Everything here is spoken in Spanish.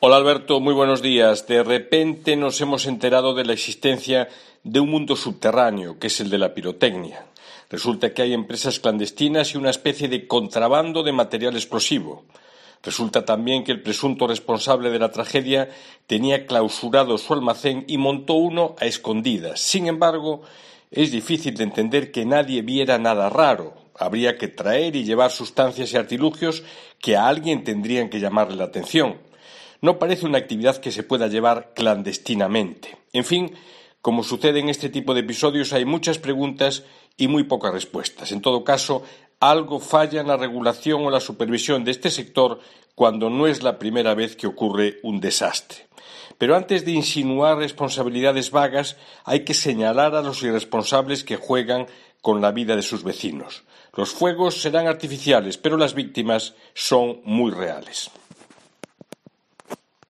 Hola Alberto, muy buenos días. De repente nos hemos enterado de la existencia de un mundo subterráneo, que es el de la pirotecnia. Resulta que hay empresas clandestinas y una especie de contrabando de material explosivo. Resulta también que el presunto responsable de la tragedia tenía clausurado su almacén y montó uno a escondidas. Sin embargo, es difícil de entender que nadie viera nada raro. Habría que traer y llevar sustancias y artilugios que a alguien tendrían que llamarle la atención. No parece una actividad que se pueda llevar clandestinamente. En fin, como sucede en este tipo de episodios, hay muchas preguntas y muy pocas respuestas. En todo caso, algo falla en la regulación o la supervisión de este sector cuando no es la primera vez que ocurre un desastre. Pero antes de insinuar responsabilidades vagas, hay que señalar a los irresponsables que juegan con la vida de sus vecinos. Los fuegos serán artificiales, pero las víctimas son muy reales.